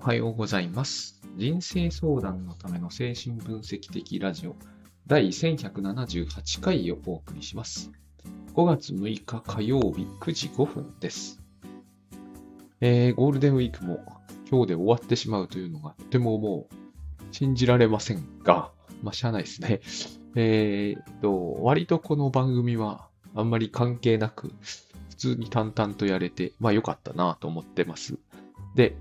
はようございます。人生相談のための精神分析的ラジオ第1178回をお送りします。5月6日火曜日9時5分です。ゴールデンウィークも今日で終わってしまうというのがとてももう信じられませんが、しゃあないですね。割とこの番組はあんまり関係なく普通に淡々とやれて、良かったなと思ってます。で、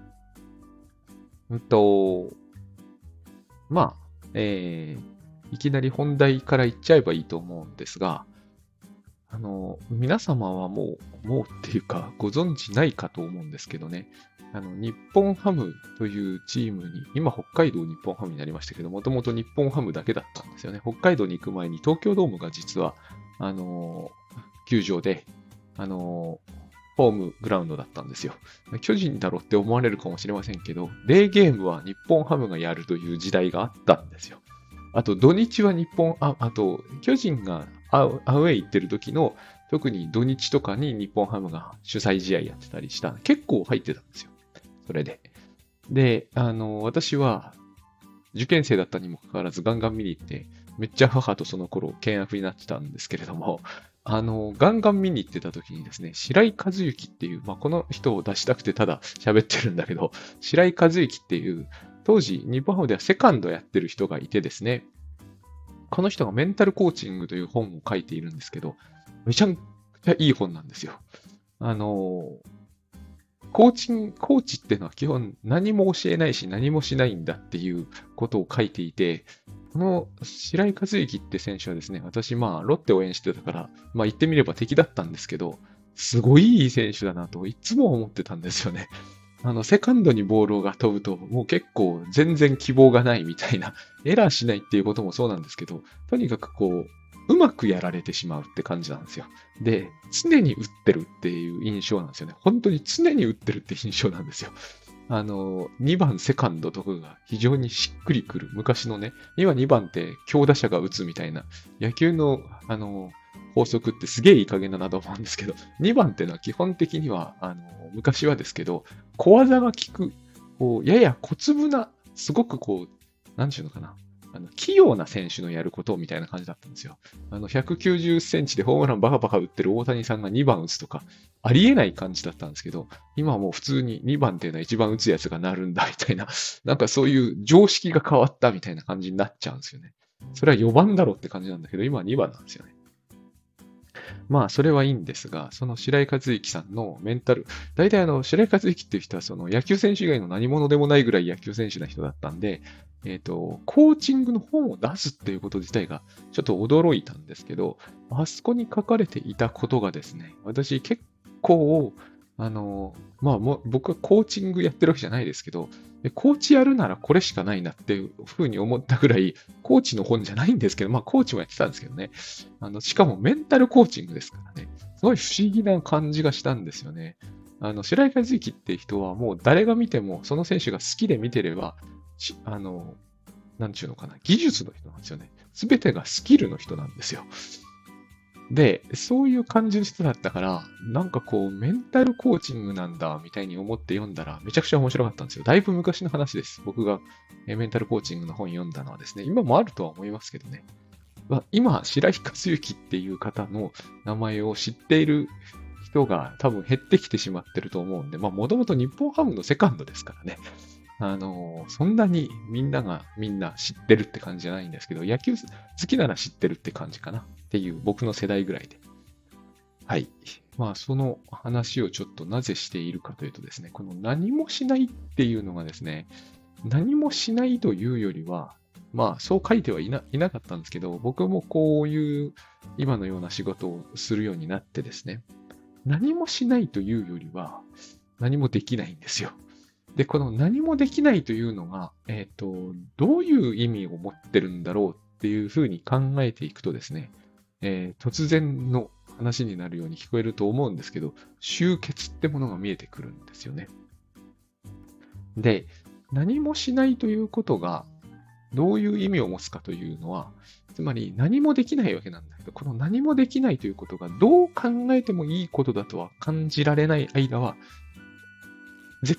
いきなり本題から言っちゃえばいいと思うんですが、皆様はもうっていうかご存知ないかと思うんですけどね、日本ハムというチームに、今北海道日本ハムになりましたけど、もともと日本ハムだけだったんですよね。北海道に行く前に東京ドームが実は、球場で、ホームグラウンドだったんですよ。巨人だろって思われるかもしれませんけど、デーゲームは日本ハムがやるという時代があったんですよ。あと土日はあと巨人がアウェイ行ってる時の、特に土日とかに日本ハムが主催試合やってたりした、結構入ってたんですよ。それで。で、私は受験生だったにもかかわらずガンガン見に行って、めっちゃ母とその頃険悪になってたんですけれども、ガンガン見に行ってた時にですね、白井和幸っていう、この人を出したくてただ喋ってるんだけど、白井和幸っていう、当時日本ハムではセカンドやってる人がいてですね、この人がメンタルコーチングという本を書いているんですけど、めちゃくちゃいい本なんですよ。コーチっていうのは基本何も教えないし何もしないんだっていうことを書いていて、この白井和幸って選手はですね、私ロッテを応援してたから、言ってみれば敵だったんですけど、すごいいい選手だなといつも思ってたんですよね。セカンドにボールが飛ぶと、もう結構全然希望がないみたいな、エラーしないっていうこともそうなんですけど、とにかくうまくやられてしまうって感じなんですよ。で、常に打ってるっていう印象なんですよね。本当に常に打ってるって印象なんですよ。2番セカンドとかが非常にしっくりくる。昔のね、今2番って強打者が打つみたいな、野球の、法則ってすげえいい加減だなと思うんですけど、2番っていうのは基本的には、昔はですけど、小技が効く、やや小粒な、すごくなんていうのかな、器用な選手のやることみたいな感じだったんですよ。190センチでホームランバカバカ打ってる大谷さんが2番打つとか、ありえない感じだったんですけど、今はもう普通に2番っていうのは1番打つやつがなるんだみたいな、なんかそういう常識が変わったみたいな感じになっちゃうんですよね。それは4番だろって感じなんだけど、今は2番なんですよね。それはいいんですが、その白井和幸さんのメンタル、大体白井和幸っていう人はその野球選手以外の何者でもないぐらい野球選手な人だったんで、コーチングの本を出すっていうこと自体がちょっと驚いたんですけど、あそこに書かれていたことがですね、私結構、僕はコーチングやってるわけじゃないですけど、コーチやるならこれしかないなっていうふうに思ったぐらい、コーチの本じゃないんですけど、コーチもやってたんですけどね。しかもメンタルコーチングですからね。すごい不思議な感じがしたんですよね。白井和幸って人はもう誰が見ても、その選手が好きで見てれば、なんちゅうのかな、技術の人なんですよね。すべてがスキルの人なんですよ。で、そういう感じの人だったから、なんかメンタルコーチングなんだ、みたいに思って読んだら、めちゃくちゃ面白かったんですよ。だいぶ昔の話です。僕がメンタルコーチングの本読んだのはですね、今もあるとは思いますけどね。今、白井和幸っていう方の名前を知っている人が多分減ってきてしまってると思うんで、もともと日本ハムのセカンドですからね。そんなにみんながみんな知ってるって感じじゃないんですけど、野球好きなら知ってるって感じかなっていう僕の世代ぐらいで。はい。その話をちょっとなぜしているかというとですね、この何もしないっていうのがですね、何もしないというよりは、そう書いてはいなかったんですけど、僕もこういう今のような仕事をするようになってですね、何もしないというよりは、何もできないんですよ。で、この何もできないというのが、どういう意味を持ってるんだろうっていうふうに考えていくとですね、突然の話になるように聞こえると思うんですけど、終結ってものが見えてくるんですよね。で、何もしないということがどういう意味を持つかというのは、つまり何もできないわけなんだけど、この何もできないということがどう考えてもいいことだとは感じられない間は、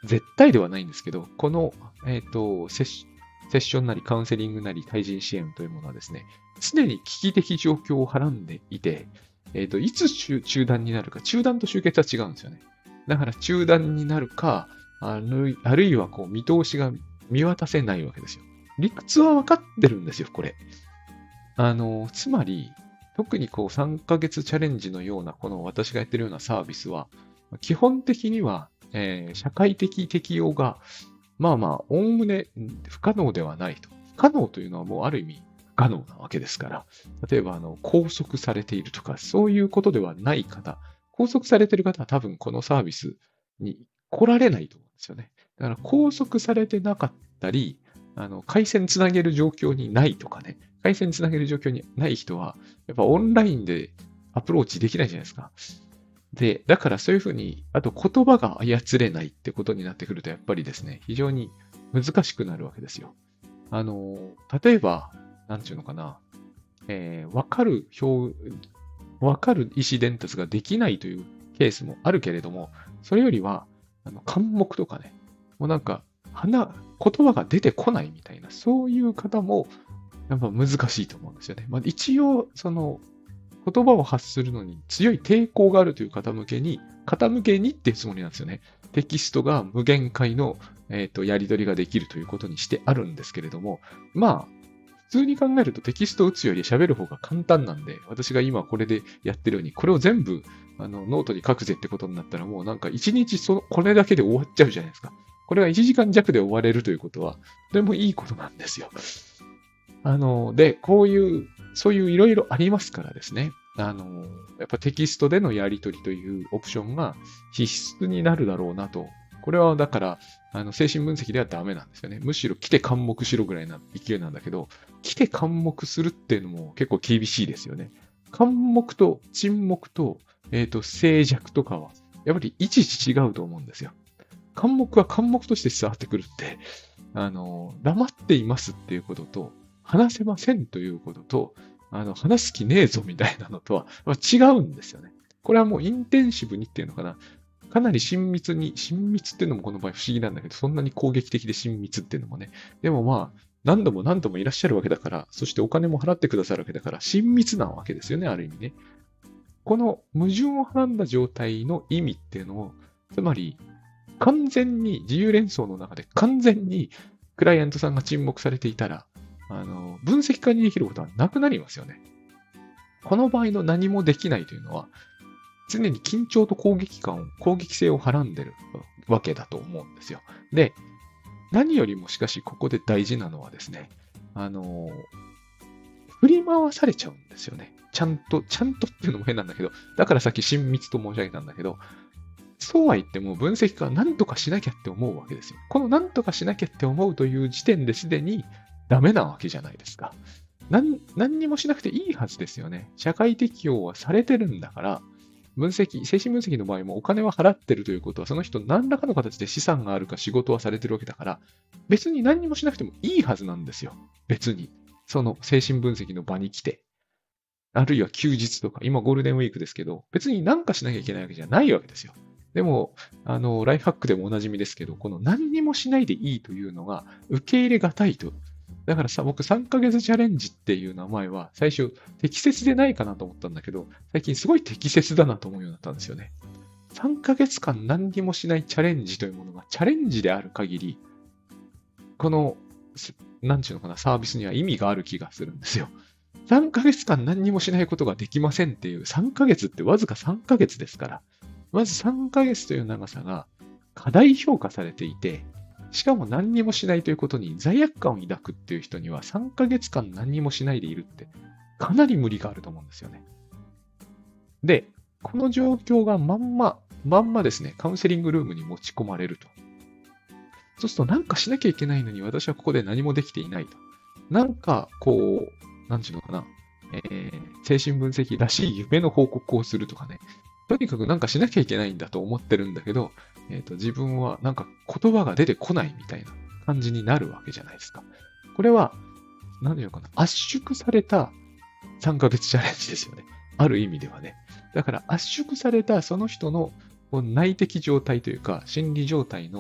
絶対ではないんですけど、この、セッションなりカウンセリングなり対人支援というものはですね、常に危機的状況をはらんでいて、いつ中断になるか、中断と終結は違うんですよね。だから中断になるか、あるいはこう見通しが見渡せないわけですよ。理屈は分かってるんですよ、これ。つまり、特にこう3ヶ月チャレンジのような、この私がやってるようなサービスは、基本的には、社会的適用が、まあまあ、おおむね不可能ではないと。不可能というのはもうある意味不可能なわけですから、例えば拘束されているとか、そういうことではない方、拘束されている方は多分このサービスに来られないと思うんですよね。だから拘束されてなかったり、回線つなげる状況にないとかね、回線つなげる状況にない人は、やっぱオンラインでアプローチできないじゃないですか。で、だからそういうふうに、あと言葉が操れないってことになってくると、やっぱりですね、非常に難しくなるわけですよ。例えば、なんていうのかな、わかる意思伝達ができないというケースもあるけれども、それよりは、漢目とかね、もうなんか、言葉が出てこないみたいな、そういう方も、やっぱ難しいと思うんですよね。まあ、一応、言葉を発するのに強い抵抗があるという方向けにっていうつもりなんですよね。テキストが無限回の、やり取りができるということにしてあるんですけれども、まあ、普通に考えるとテキストを打つより喋る方が簡単なんで、私が今これでやってるように、これを全部ノートに書くぜってことになったらもうなんか1日これだけで終わっちゃうじゃないですか。これが1時間弱で終われるということは、とてもいいことなんですよ。で、そういういろいろありますからですね。やっぱテキストでのやり取りというオプションが必須になるだろうなと。これはだから、精神分析ではダメなんですよね。むしろ来て貫目しろぐらいな勢いなんだけど、来て貫目するっていうのも結構厳しいですよね。貫目と沈黙と、静寂とかは、やっぱり位置違うと思うんですよ。貫目は貫目として伝わってくるって、黙っていますっていうことと、話せませんということと、話す気ねえぞみたいなのとは違うんですよね。これはもうインテンシブにっていうのかな。かなり親密っていうのもこの場合不思議なんだけど、そんなに攻撃的で親密っていうのもね。でもまあ、何度も何度もいらっしゃるわけだから、そしてお金も払ってくださるわけだから、親密なわけですよね、ある意味ね。この矛盾をはらんだ状態の意味っていうのを、つまり、完全に自由連想の中で完全にクライアントさんが沈黙されていたら、分析化にできることはなくなりますよね。この場合の何もできないというのは、常に緊張と攻撃性をはらんでるわけだと思うんですよ。で、何よりもしかしここで大事なのはですね、振り回されちゃうんですよね。ちゃんとっていうのも変なんだけど、だからさっき親密と申し上げたんだけど、そうは言っても分析家は何とかしなきゃって思うわけですよ。この何とかしなきゃって思うという時点ですでにダメなわけじゃないですか。何にもしなくていいはずですよね。社会適用はされてるんだから、精神分析の場合もお金は払ってるということは、その人何らかの形で資産があるか仕事はされてるわけだから、別に何にもしなくてもいいはずなんですよ。別に。その精神分析の場に来て。あるいは休日とか、今ゴールデンウィークですけど、別に何かしなきゃいけないわけじゃないわけですよ。でも、ライフハックでもおなじみですけど、この何にもしないでいいというのが受け入れがたいと。だからさ、僕3ヶ月チャレンジっていう名前は最初適切でないかなと思ったんだけど、最近すごい適切だなと思うようになったんですよね。3ヶ月間何にもしないチャレンジというものがチャレンジである限り、この、なんていうのかな、サービスには意味がある気がするんですよ。3ヶ月間何にもしないことができませんっていう、3ヶ月ってわずか3ヶ月ですから、まず3ヶ月という長さが過大評価されていて、しかも何にもしないということに罪悪感を抱くっていう人には3ヶ月間何にもしないでいるってかなり無理があると思うんですよね。で、この状況がまんまですね、カウンセリングルームに持ち込まれると。そうするとなんかしなきゃいけないのに私はここで何もできていないと。なんかこう、なんていうのかな、精神分析らしい夢の報告をするとかね。とにかくなんかしなきゃいけないんだと思ってるんだけど、自分はなんか言葉が出てこないみたいな感じになるわけじゃないですか。これは、何ていうのかな、圧縮された3ヶ月チャレンジですよね。ある意味ではね。だから圧縮されたその人の内的状態というか、心理状態の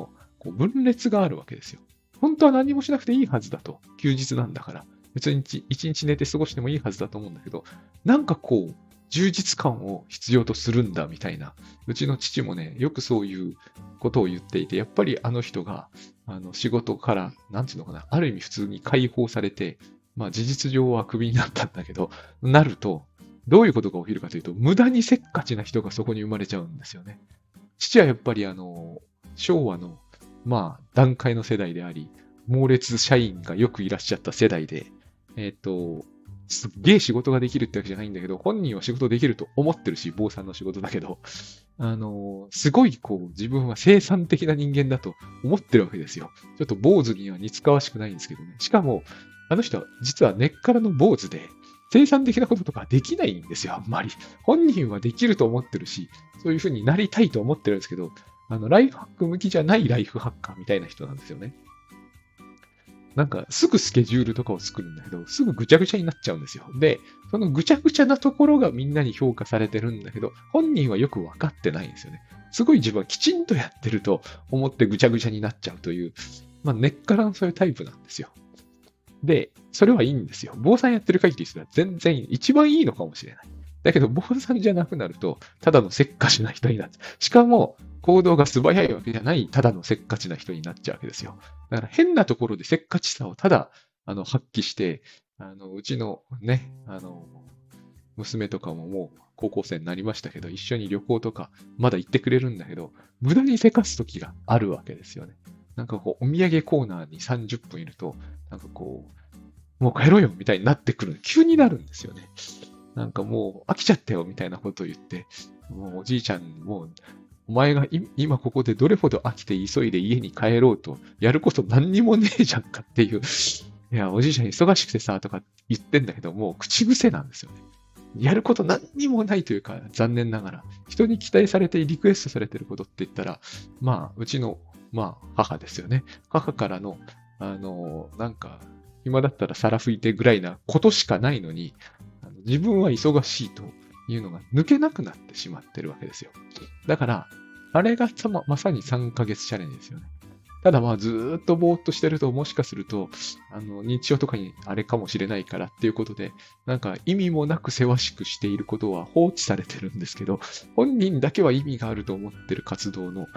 こう分裂があるわけですよ。本当は何もしなくていいはずだと。休日なんだから。別に一日寝て過ごしてもいいはずだと思うんだけど、なんかこう、充実感を必要とするんだみたいな。うちの父もね、よくそういうことを言っていて、やっぱりあの人が、仕事から、なんていうのかな、ある意味普通に解放されて、まあ事実上はクビになったんだけど、なると、どういうことが起きるかというと、無駄にせっかちな人がそこに生まれちゃうんですよね。父はやっぱり昭和の、まあ、段階の世代であり、猛烈社員がよくいらっしゃった世代で、すっげえ仕事ができるってわけじゃないんだけど、本人は仕事できると思ってるし、坊さんの仕事だけど、すごいこう、自分は生産的な人間だと思ってるわけですよ。ちょっと坊主には似つかわしくないんですけどね。しかも、あの人は実は根っからの坊主で、生産的なこととかできないんですよ、あんまり。本人はできると思ってるし、そういうふうになりたいと思ってるんですけど、ライフハック向きじゃないライフハッカーみたいな人なんですよね。なんか、すぐスケジュールとかを作るんだけど、すぐぐちゃぐちゃになっちゃうんですよ。で、そのぐちゃぐちゃなところがみんなに評価されてるんだけど、本人はよくわかってないんですよね。すごい自分はきちんとやってると思ってぐちゃぐちゃになっちゃうという、まあ、根っからのそういうタイプなんですよ。で、それはいいんですよ。坊さんやってる限りすら全然一番いいのかもしれない。だけど、坊さんじゃなくなると、ただのせっかちな人になっちゃう。しかも、行動が素早いわけじゃない、ただのせっかちな人になっちゃうわけですよ。だから変なところでせっかちさをただ、発揮して、うちのね、娘とかももう高校生になりましたけど、一緒に旅行とかまだ行ってくれるんだけど、無駄にせかす時があるわけですよね。なんかこう、お土産コーナーに30分いると、なんかこう、もう帰ろうよみたいになってくる。急になるんですよね。なんかもう飽きちゃったよみたいなことを言って、もうおじいちゃん、もうお前が今ここでどれほど飽きて急いで家に帰ろうと、やること何にもねえじゃんかっていう。いや、おじいちゃん忙しくてさ、とか言ってんだけど、もう口癖なんですよね。やること何にもないというか、残念ながら、人に期待されてリクエストされてることって言ったら、まあ、うちの、まあ、母ですよね。母からの、なんか、今だったら皿拭いてぐらいなことしかないのに、自分は忙しいというのが抜けなくなってしまってるわけですよ。だから、あれがまさに3ヶ月チャレンジですよね。ただまあずーっとぼーっとしてるともしかすると、認知症とかにあれかもしれないからっていうことで、なんか意味もなくせわしくしていることは放置されてるんですけど、本人だけは意味があると思ってる活動の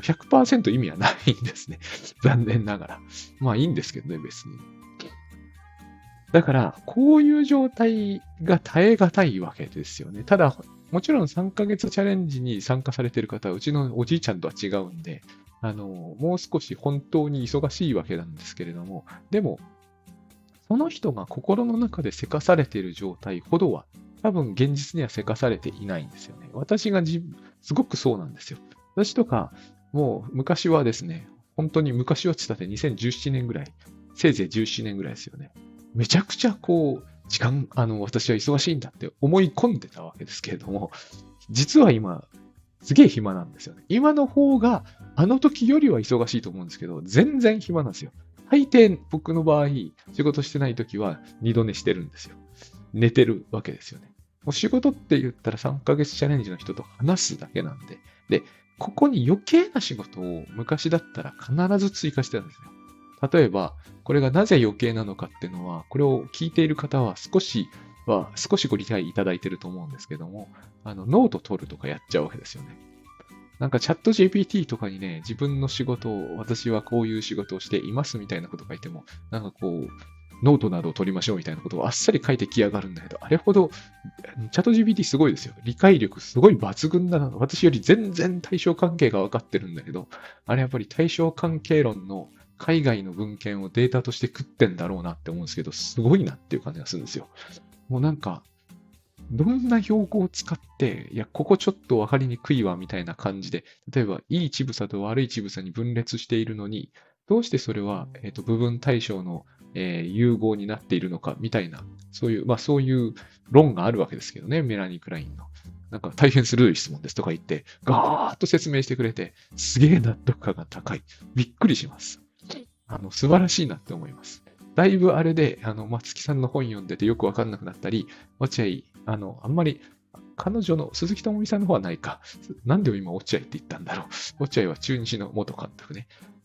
100% 意味はないんですね。残念ながら。まあいいんですけどね、別に。だから、こういう状態が耐え難いわけですよね。ただ、もちろん3ヶ月チャレンジに参加されている方は、うちのおじいちゃんとは違うんで、もう少し本当に忙しいわけなんですけれども、でも、その人が心の中でせかされている状態ほどは、多分現実にはせかされていないんですよね。私がすごくそうなんですよ。私とか、もう昔はですね、本当に昔はって言ったって2017年ぐらい、せいぜい17年ぐらいですよね。めちゃくちゃこう、私は忙しいんだって思い込んでたわけですけれども、実は今、すげえ暇なんですよね。今の方が、あの時よりは忙しいと思うんですけど、全然暇なんですよ。大抵僕の場合、仕事してない時は二度寝してるんですよ。寝てるわけですよね。もう仕事って言ったら3ヶ月チャレンジの人と話すだけなんで。で、ここに余計な仕事を昔だったら必ず追加してたんですよ。例えば、これがなぜ余計なのかっていうのは、これを聞いている方は少しご理解いただいていると思うんですけども、ノート取るとかやっちゃうわけですよね。なんかチャット GPT とかにね、自分の仕事を、私はこういう仕事をしていますみたいなこと書いても、なんかこう、ノートなどを取りましょうみたいなことをあっさり書いてきやがるんだけど、あれほど、チャット GPT すごいですよ。理解力すごい抜群だな。私より全然対象関係が分かってるんだけど、あれやっぱり対象関係論の海外の文献をデータとして食ってんだろうなって思うんですけど、すごいなっていう感じがするんですよ。もうなんか、どんな標語を使って、いや、ここちょっと分かりにくいわ、みたいな感じで、例えば、いい乳房と悪い乳房に分裂しているのに、どうしてそれは、部分対象の、融合になっているのか、みたいな、そういう論があるわけですけどね、メラニー・クラインの。なんか、大変鋭い質問ですとか言って、ガーッと説明してくれて、すげえ納得感が高い。びっくりします。素晴らしいなって思います。だいぶあれで、松木さんの本読んでてよくわかんなくなったり、落合、あんまり、彼女の鈴木智美さんの方はないか。なんで今落合って言ったんだろう。落合は中日の元監督ね。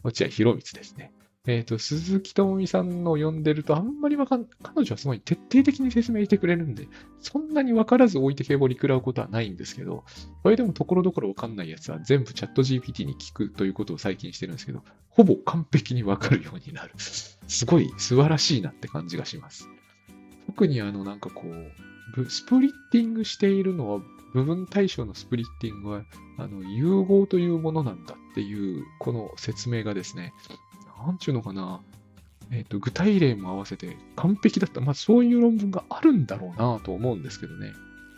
落合博満ですね。鈴木智美さんの読んでるとあんまり彼女はすごい徹底的に説明してくれるんで、そんなに分からず置いてけぼり食らうことはないんですけど、それでもところどころ分かんないやつは全部チャット GPT に聞くということを最近してるんですけど、ほぼ完璧に分かるようになる。すごい素晴らしいなって感じがします。特になんかこう、スプリッティングしているのは、部分対象のスプリッティングは、融合というものなんだっていう、この説明がですね、なんちゅうのかな、具体例も合わせて完璧だった。まあ、そういう論文があるんだろうなと思うんですけどね。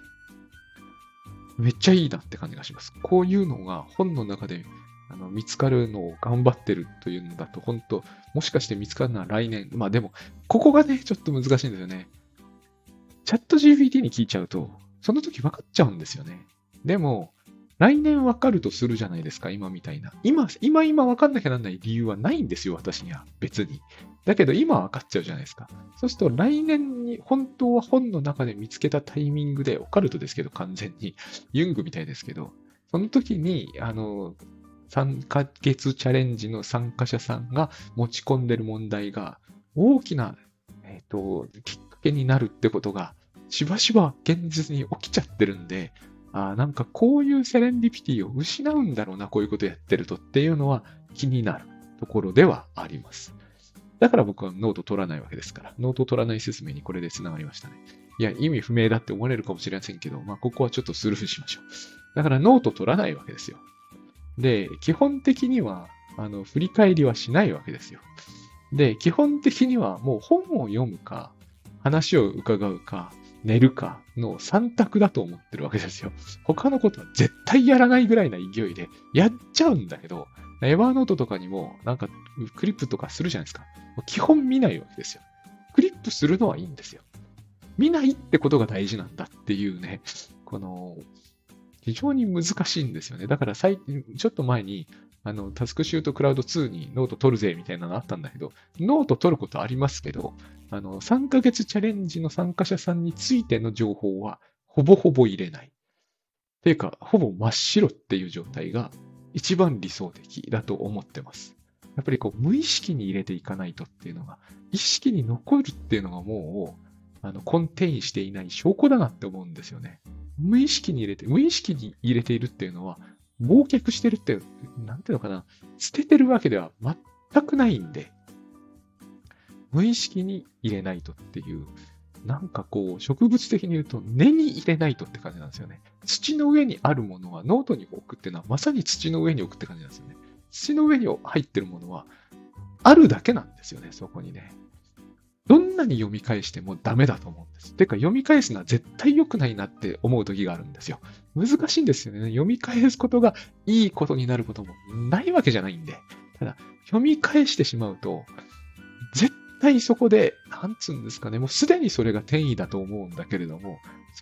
めっちゃいいなって感じがします。こういうのが本の中で見つかるのを頑張ってるというのだと、本当もしかして見つかるのは来年。まあでも、ここがね、ちょっと難しいんですよね。チャット GPT に聞いちゃうと、その時分かっちゃうんですよね。でも、来年分かるとするじゃないですか、今みたいな。今分かんなきゃなんない理由はないんですよ、私には。別に。だけど今分かっちゃうじゃないですか。そうすると来年に本当は本の中で見つけたタイミングで、オカルトですけど完全に、ユングみたいですけど、その時に、3ヶ月チャレンジの参加者さんが持ち込んでる問題が大きな、きっかけになるってことがしばしば現実に起きちゃってるんで、なんかこういうセレンディピティを失うんだろうな、こういうことやってるとっていうのは気になるところではあります。だから僕はノート取らないわけですから、ノート取らない説明にこれで繋がりましたね。いや、意味不明だって思われるかもしれませんけど、まあ、ここはちょっとスルーしましょう。だからノート取らないわけですよ。で、基本的には、振り返りはしないわけですよ。で、基本的にはもう本を読むか、話を伺うか、寝るかの3択だと思ってるわけですよ。他のことは絶対やらないぐらいな勢いでやっちゃうんだけど、エヴァーノートとかにもなんかクリップとかするじゃないですか。基本見ないわけですよ。クリップするのはいいんですよ。見ないってことが大事なんだっていうね、この非常に難しいんですよね。だから最近、ちょっと前に、タスクシュートクラウド2にノート取るぜみたいなのあったんだけど、ノート取ることありますけど、3ヶ月チャレンジの参加者さんについての情報は、ほぼほぼ入れない。っていうか、ほぼ真っ白っていう状態が一番理想的だと思ってます。やっぱりこう、無意識に入れていかないとっていうのが、意識に残るっていうのがもう、根底にしていない証拠だなって思うんですよね。無意識に入れているっていうのは、忘却してるって、なんていうのかな、捨ててるわけでは全くないんで、無意識に入れないとっていう、なんかこう、植物的に言うと、根に入れないとって感じなんですよね。土の上にあるものはノートに置くっていうのは、まさに土の上に置くって感じなんですよね。土の上に入ってるものは、あるだけなんですよね、そこにね。どんなに読み返してもダメだと思うんです。てか、読み返すのは絶対良くないなって思う時があるんですよ。難しいんですよね。読み返すことがいいことになることもないわけじゃないんで。ただ、読み返してしまうと、絶対そこで、なんつうんですかね、もうすでにそれが転移だと思うんだけれども、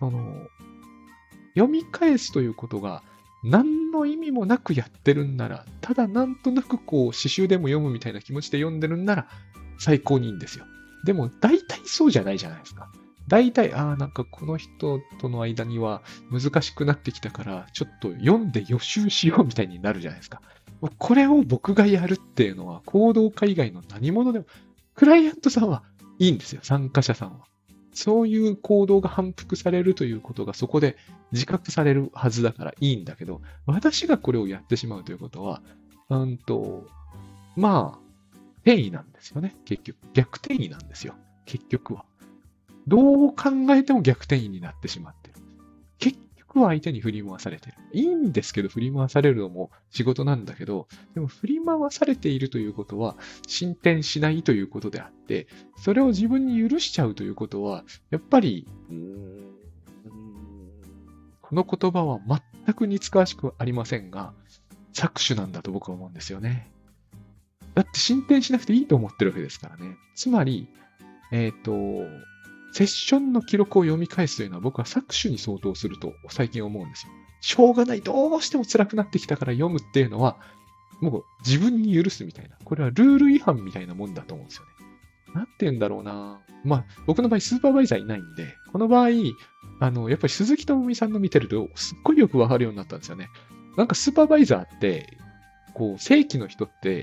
読み返すということが何の意味もなくやってるんなら、ただなんとなくこう、詩集でも読むみたいな気持ちで読んでるんなら、最高にいいんですよ。でも、大体そうじゃないじゃないですか。大体、なんかこの人との間には難しくなってきたから、ちょっと読んで予習しようみたいになるじゃないですか。これを僕がやるっていうのは、行動化以外の何者でも、クライアントさんはいいんですよ、参加者さんは。そういう行動が反復されるということがそこで自覚されるはずだからいいんだけど、私がこれをやってしまうということは、まあ、転移なんですよね、結局。逆転移なんですよ、結局は。どう考えても逆転移になってしまってる。結局は相手に振り回されてる。いいんですけど、振り回されるのも仕事なんだけど、でも振り回されているということは進展しないということであって、それを自分に許しちゃうということは、やっぱり、この言葉は全く似つかわしくありませんが、搾取なんだと僕は思うんですよね。だって進展しなくていいと思ってるわけですからね。つまり、セッションの記録を読み返すというのは僕は搾取に相当すると最近思うんですよ。しょうがない、どうしても辛くなってきたから読むっていうのは、もう自分に許すみたいな。これはルール違反みたいなもんだと思うんですよね。なんて言うんだろうな。まあ、僕の場合スーパーバイザーいないんで、この場合、やっぱり鈴木智美さんの見てると、すっごいよくわかるようになったんですよね。なんかスーパーバイザーって、こう、正規の人って、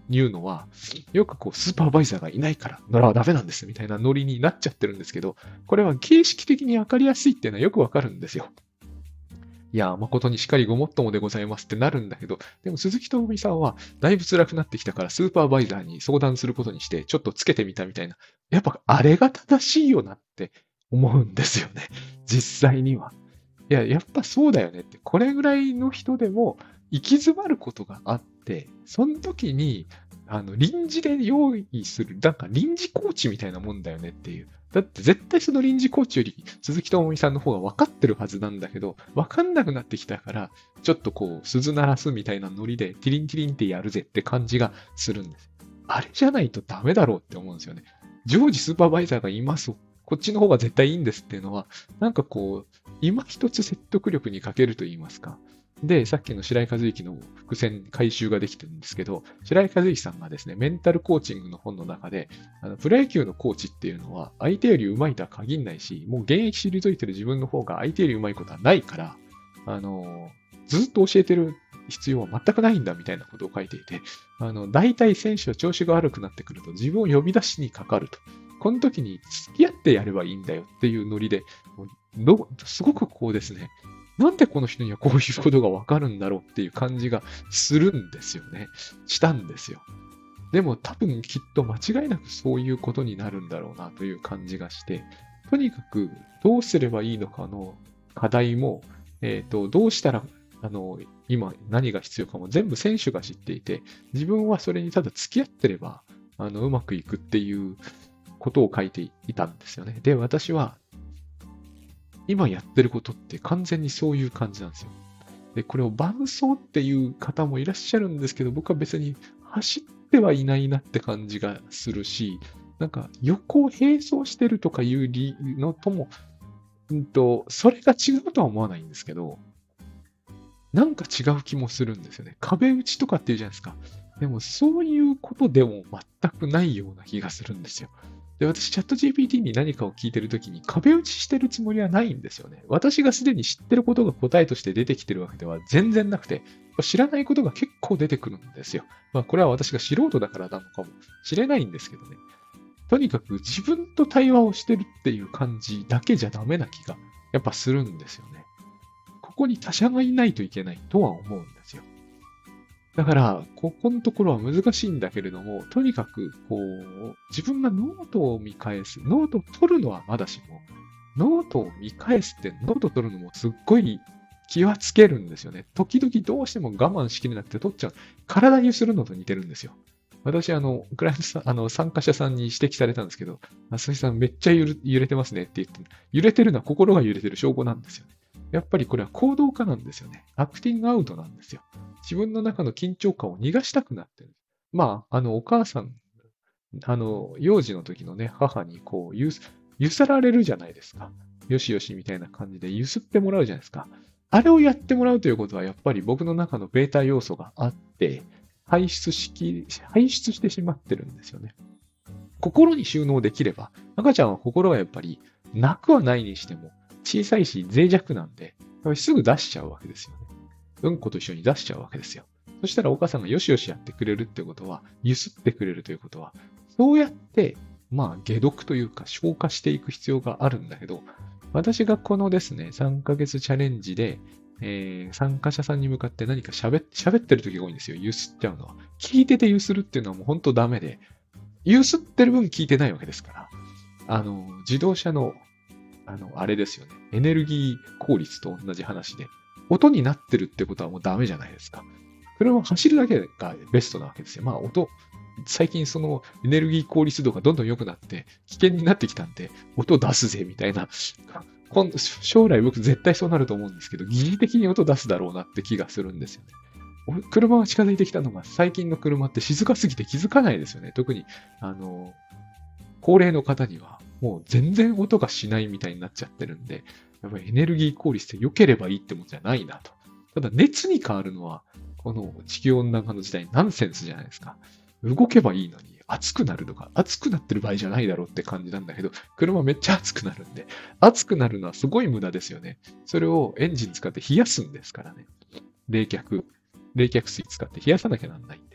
言うのは、よくこう、スーパーバイザーがいないから乗らはダメなんですみたいなノリになっちゃってるんですけど、これは形式的にわかりやすいっていうのはよくわかるんですよ。いや、誠にしかりごもっともでございますってなるんだけど、でも鈴木智美さんはだいぶ辛くなってきたからスーパーバイザーに相談することにしてちょっとつけてみたみたいな。やっぱあれが正しいよなって思うんですよね。実際には。いや、やっぱそうだよねって。これぐらいの人でも行き詰まることがあって、その時に、臨時で用意する、なんか臨時コーチみたいなもんだよねっていう。だって絶対その臨時コーチより鈴木智美さんの方が分かってるはずなんだけど、分かんなくなってきたから、ちょっとこう、鈴鳴らすみたいなノリで、ティリンティリンってやるぜって感じがするんです。あれじゃないとダメだろうって思うんですよね。常時スーパーバイザーがいます。こっちの方が絶対いいんですっていうのは、なんかこう、今一つ説得力に欠けると言いますか。で、さっきの白井和之の伏線回収ができてるんですけど、白井和之さんがですね、メンタルコーチングの本の中で、プロ野球のコーチっていうのは、相手より上手いとは限んないし、もう現役退いてる自分の方が相手より上手いことはないから、ずっと教えてる必要は全くないんだみたいなことを書いていて、大体選手は調子が悪くなってくると自分を呼び出しにかかると。この時に付き合ってやればいいんだよっていうノリで、すごくこうですね、なんでこの人にはこういうことがわかるんだろうっていう感じがするんですよね。したんですよ。でも多分きっと間違いなくそういうことになるんだろうなという感じがして、とにかくどうすればいいのかの課題も、どうしたら、今何が必要かも全部選手が知っていて、自分はそれにただ付き合ってれば、うまくいくっていうことを書いていたんですよね。で、私は今やってることって完全にそういう感じなんですよ。で、これを伴走っていう方もいらっしゃるんですけど、僕は別に走ってはいないなって感じがするし、なんか横を並走してるとかいうのとも、それが違うとは思わないんですけど、なんか違う気もするんですよね。壁打ちとかっていうじゃないですか。でもそういうことでも全くないような気がするんですよ。で、私、チャット GPT に何かを聞いてるときに壁打ちしてるつもりはないんですよね。私がすでに知ってることが答えとして出てきてるわけでは全然なくて、知らないことが結構出てくるんですよ。まあ、これは私が素人だからなのかもしれないんですけどね。とにかく自分と対話をしてるっていう感じだけじゃダメな気がやっぱするんですよね。ここに他者がいないといけないとは思うんですよ。だから、ここのところは難しいんだけれども、とにかく、こう、自分がノートを見返す。ノートを取るのはまだしも、ノートを見返すって、ノート取るのもすっごい気はつけるんですよね。時々どうしても我慢しきれなくて取っちゃう。体にするのと似てるんですよ。私、クライアントさん、参加者さんに指摘されたんですけど、鈴木さんめっちゃ揺れてますねって言って、揺れてるのは心が揺れてる証拠なんですよね。やっぱりこれは行動化なんですよね。アクティングアウトなんですよ。自分の中の緊張感を逃がしたくなってる。まあ、お母さん、幼児の時のね、母にこう、揺さられるじゃないですか。よしよしみたいな感じで揺すってもらうじゃないですか。あれをやってもらうということは、やっぱり僕の中のベータ要素があって、排出してしまってるんですよね。心に収納できれば、赤ちゃんは心はやっぱり、なくはないにしても、小さいし脆弱なんで、すぐ出しちゃうわけですよね。うんこと一緒に出しちゃうわけですよ。そしたらお母さんがよしよしやってくれるってことは、ゆすってくれるということは、そうやって、まあ、解毒というか消化していく必要があるんだけど、私がこのですね、3ヶ月チャレンジで、参加者さんに向かって何か喋ってる時が多いんですよ。ゆすっちゃうのは。聞いててゆするっていうのはもう本当ダメで、ゆすってる分聞いてないわけですから。自動車の、あれですよね。エネルギー効率と同じ話で、音になってるってことはもうダメじゃないですか。車を走るだけがベストなわけですよ。まあ最近そのエネルギー効率度がどんどん良くなって危険になってきたんで、音出すぜみたいな。将来僕絶対そうなると思うんですけど、疑似的に音出すだろうなって気がするんですよね。車が近づいてきたのが最近の車って静かすぎて気づかないですよね。特に、高齢の方にはもう全然音がしないみたいになっちゃってるんで、やっぱりエネルギー効率って良ければいいってもんじゃないなと。ただ熱に変わるのは、この地球温暖化の時代ナンセンスじゃないですか。動けばいいのに熱くなるとか、熱くなってる場合じゃないだろうって感じなんだけど、車めっちゃ熱くなるんで、熱くなるのはすごい無駄ですよね。それをエンジン使って冷やすんですからね。冷却水使って冷やさなきゃなんないんで。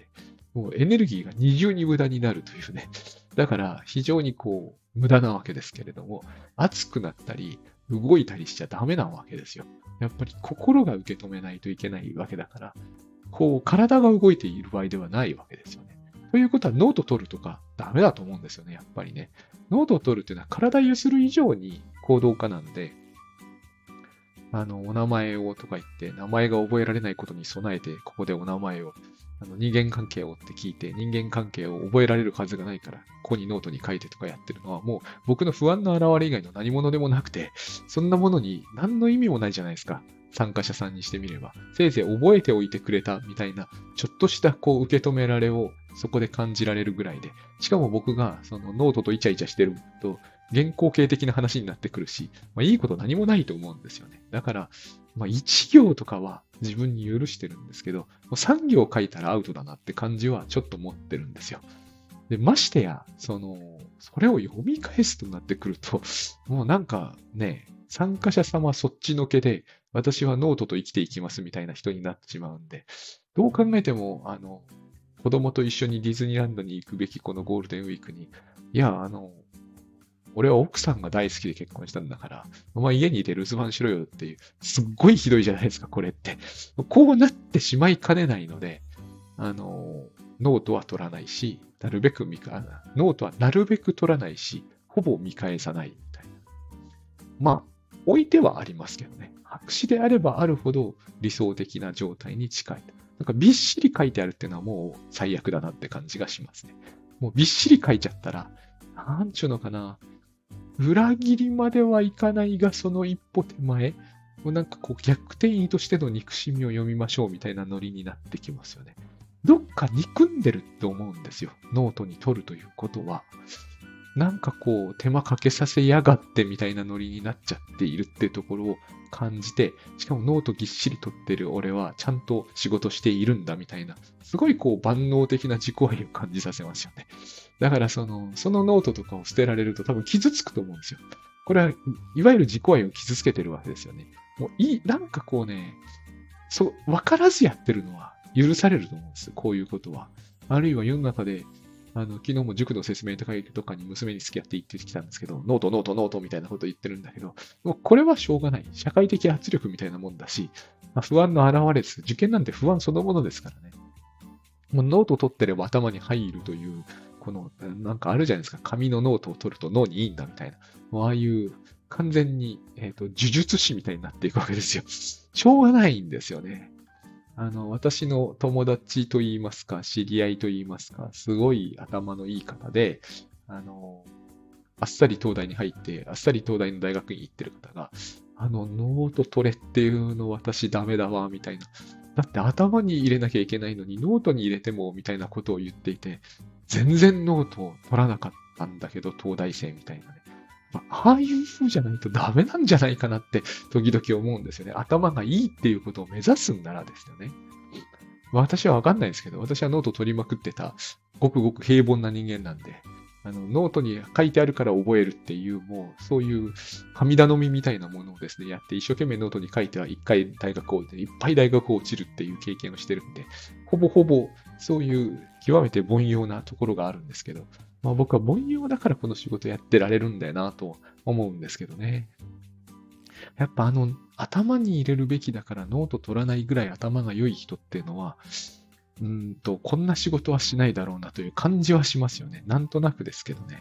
もうエネルギーが二重に無駄になるというね。だから非常に無駄なわけですけれども、熱くなったり動いたりしちゃダメなわけですよ。やっぱり心が受け止めないといけないわけだから、体が動いている場合ではないわけですよね。ということはノート取るとかダメだと思うんですよね、やっぱりね。ノートを取るっていうのは体揺する以上に行動家なんで、お名前をとか言って、名前が覚えられないことに備えて、ここでお名前を、人間関係をって聞いて、人間関係を覚えられるはずがないから、ここにノートに書いてとかやってるのは、もう僕の不安の表れ以外の何者でもなくて、そんなものに何の意味もないじゃないですか。参加者さんにしてみれば。せいぜい覚えておいてくれたみたいな、ちょっとした受け止められをそこで感じられるぐらいで。しかも僕がそのノートとイチャイチャしてると、原稿系的な話になってくるし、いいこと何もないと思うんですよね。だから、1行とかは自分に許してるんですけど、もう3行書いたらアウトだなって感じはちょっと持ってるんですよ。で、ましてや、それを読み返すとなってくると、もうなんかね、参加者様はそっちのけで、私はノートと生きていきますみたいな人になってしまうんで、どう考えても、子供と一緒にディズニーランドに行くべきこのゴールデンウィークに、いや、俺は奥さんが大好きで結婚したんだから、お前家にいて留守番しろよっていう、すっごいひどいじゃないですか、これって。こうなってしまいかねないので、ノートは取らないし、なるべくノートはなるべく取らないし、ほぼ見返さないみたいな。置いてはありますけどね。白紙であればあるほど理想的な状態に近い。なんかびっしり書いてあるっていうのはもう最悪だなって感じがしますね。もうびっしり書いちゃったら、なんちゅうのかな。裏切りまではいかないが、その一歩手前、もうなんか逆転意としての憎しみを読みましょうみたいなノリになってきますよね。どっか憎んでるって思うんですよ。ノートに取るということは。なんか手間かけさせやがってみたいなノリになっちゃっているっていうところを感じて、しかもノートぎっしり取ってる俺はちゃんと仕事しているんだみたいな、すごい万能的な自己愛を感じさせますよね。だからそのノートとかを捨てられると多分傷つくと思うんですよ。これはいわゆる自己愛を傷つけてるわけですよね。もうなんかわからずやってるのは許されると思うんです。こういうことは。あるいは世の中で、昨日も塾の説明会とかに娘に付き合って行ってきたんですけど、ノート、ノート、ノートみたいなこと言ってるんだけど、もうこれはしょうがない。社会的圧力みたいなもんだし、不安の表れです。受験なんて不安そのものですからね。もうノート取ってれば頭に入るという、なんかあるじゃないですか。紙のノートを取ると脳にいいんだみたいな。もうああいう完全に、呪術師みたいになっていくわけですよ。しょうがないんですよね。私の友達と言いますか、知り合いと言いますか、すごい頭のいい方で、あっさり東大に入って、あっさり東大の大学に行ってる方が、ノート取れっていうの私ダメだわ、みたいな。だって頭に入れなきゃいけないのに、ノートに入れても、みたいなことを言っていて、全然ノートを取らなかったんだけど、東大生みたいなね。ああいう風じゃないとダメなんじゃないかなって、時々思うんですよね。頭がいいっていうことを目指すんならですよね。私はわかんないですけど、私はノート取りまくってた、ごくごく平凡な人間なんで、ノートに書いてあるから覚えるっていう、もう、そういう神頼みみたいなものをですね、やって、一生懸命ノートに書いては、一回大学を、いっぱい大学を落ちるっていう経験をしてるんで、ほぼほぼ、そういう極めて凡庸なところがあるんですけど、僕は凡庸だからこの仕事やってられるんだよなと思うんですけどね。やっぱ頭に入れるべきだからノート取らないぐらい頭が良い人っていうのは、こんな仕事はしないだろうなという感じはしますよね。なんとなくですけどね。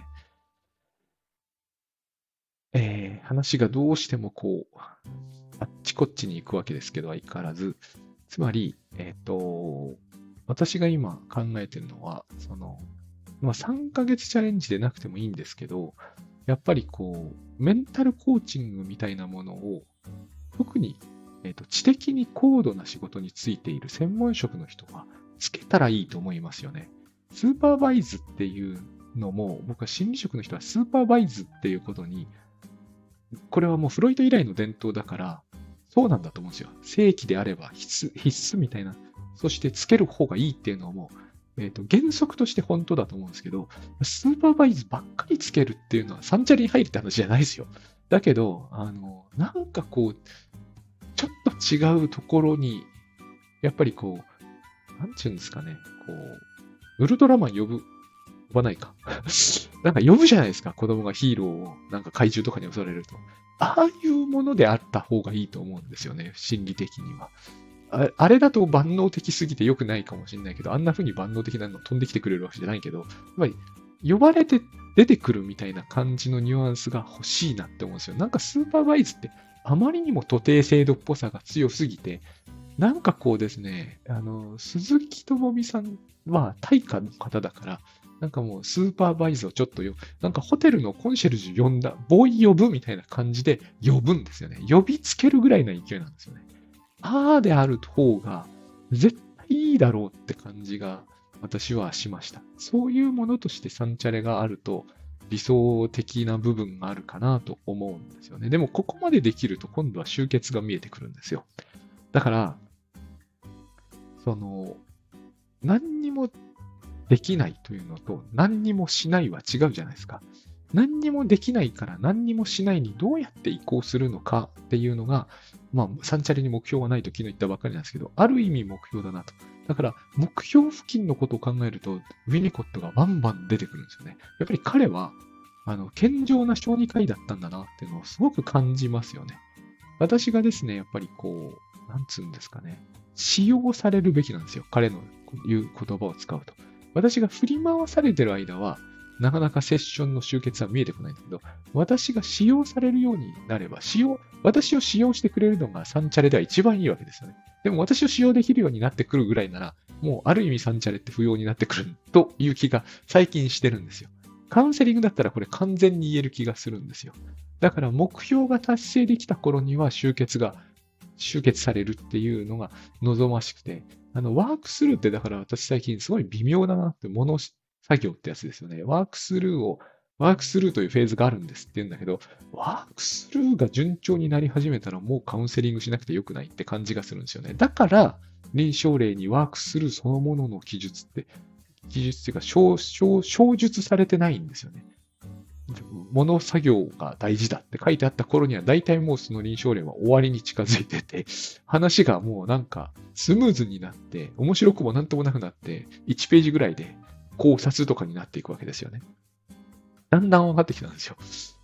話がどうしてもあっちこっちに行くわけですけど、相変わらず。つまり、私が今考えてるのは、3ヶ月チャレンジでなくてもいいんですけど、やっぱりメンタルコーチングみたいなものを、特に、知的に高度な仕事についている専門職の人はつけたらいいと思いますよね。スーパーバイズっていうのも、僕は心理職の人はスーパーバイズっていうことに、これはもうフロイト以来の伝統だから、そうなんだと思うんですよ。正規であれば必須みたいな。そしてつける方がいいっていうのも、原則として本当だと思うんですけど、スーパーバイズばっかりつけるっていうのはサンチャリに入るって話じゃないですよ。だけど、なんかちょっと違うところに、やっぱりなんていうんですかね、 ウルトラマン呼ばないか。なんか呼ぶじゃないですか、子供がヒーローをなんか怪獣とかに襲われると。ああいうものであった方がいいと思うんですよね、心理的には。あれだと万能的すぎて良くないかもしれないけど、あんな風に万能的なの飛んできてくれるわけじゃないけど、やっぱり呼ばれて出てくるみたいな感じのニュアンスが欲しいなって思うんですよ。なんかスーパーバイズってあまりにも徒弟制度っぽさが強すぎて、なんかこうですね、鈴木智美さんは大家の方だから、なんかもうスーパーバイズをちょっとなんかホテルのコンシェルジュ呼んだ、ボーイ呼ぶみたいな感じで呼ぶんですよね。呼びつけるぐらいな勢いなんですよね。ああである方が絶対いいだろうって感じが私はしました。そういうものとしてサンチャレがあると理想的な部分があるかなと思うんですよね。でもここまでできると今度は終結が見えてくるんですよ。だから、その、何にもできないというのと何にもしないは違うじゃないですか。何にもできないから何にもしないにどうやって移行するのかっていうのが、まあ、サンチャレに目標はないと昨日言ったばっかりなんですけど、ある意味目標だなと。だから、目標付近のことを考えると、ウィニコットがバンバン出てくるんですよね。やっぱり彼は、健常な小児科医だったんだなっていうのをすごく感じますよね。私がですね、やっぱりこう、なんつうんですかね、使用されるべきなんですよ。彼の言う言葉を使うと。私が振り回されてる間は、なかなかセッションの集結は見えてこないんだけど、私が使用されるようになれば、私を使用してくれるのがサンチャレでは一番いいわけですよね。でも私を使用できるようになってくるぐらいなら、もうある意味サンチャレって不要になってくるという気が最近してるんですよ。カウンセリングだったらこれ完全に言える気がするんですよ。だから目標が達成できた頃には集結されるっていうのが望ましくて、ワークスルーってだから私最近すごい微妙だなって、作業ってやつですよね。ワークスルーというフェーズがあるんですって言うんだけど、ワークスルーが順調になり始めたらもうカウンセリングしなくてよくないって感じがするんですよね。だから、臨床例にワークスルーそのものの記述っていうか、詳述されてないんですよね。物作業が大事だって書いてあった頃には、大体もうその臨床例は終わりに近づいてて、話がもうなんかスムーズになって、面白くもなんともなくなって、1ページぐらいで考察とかになっていくわけですよね。だんだん分かってきたんですよ。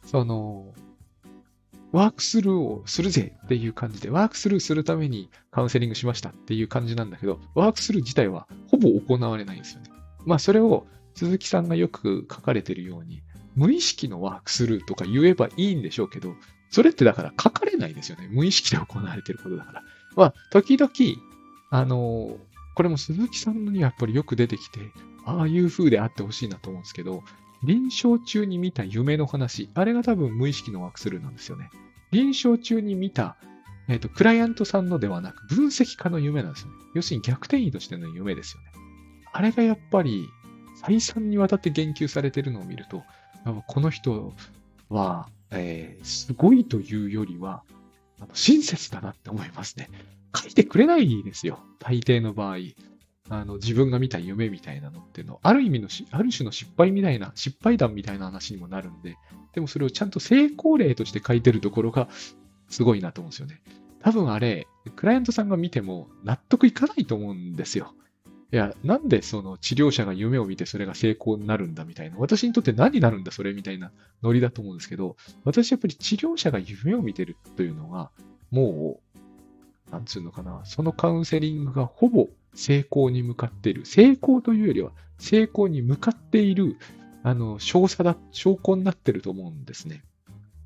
ワークスルーをするぜっていう感じで、ワークスルーするためにカウンセリングしましたっていう感じなんだけど、ワークスルー自体はほぼ行われないんですよね。まあそれを鈴木さんがよく書かれているように、無意識のワークスルーとか言えばいいんでしょうけど、それってだから書かれないですよね。無意識で行われていることだから。まあ、時々、これも鈴木さんのにはやっぱりよく出てきて、ああいう風であってほしいなと思うんですけど、臨床中に見た夢の話、あれが多分無意識のワークスルーなんですよね。臨床中に見た、クライアントさんのではなく、分析家の夢なんですよね。要するに逆転移としての夢ですよね。あれがやっぱり、再三にわたって言及されているのを見ると、この人は、すごいというよりは、親切だなって思いますね。書いてくれないですよ。大抵の場合。自分が見た夢みたいなのっていうの、ある種の失敗談みたいな話にもなるんで、でもそれをちゃんと成功例として書いてるところがすごいなと思うんですよね。多分あれ、クライアントさんが見ても納得いかないと思うんですよ。いや、なんでその治療者が夢を見てそれが成功になるんだみたいな、私にとって何になるんだそれみたいなノリだと思うんですけど、私やっぱり治療者が夢を見てるというのが、もう、なんつうのかな、そのカウンセリングがほぼ成功に向かっている。成功というよりは、成功に向かっている、証拠になってると思うんですね。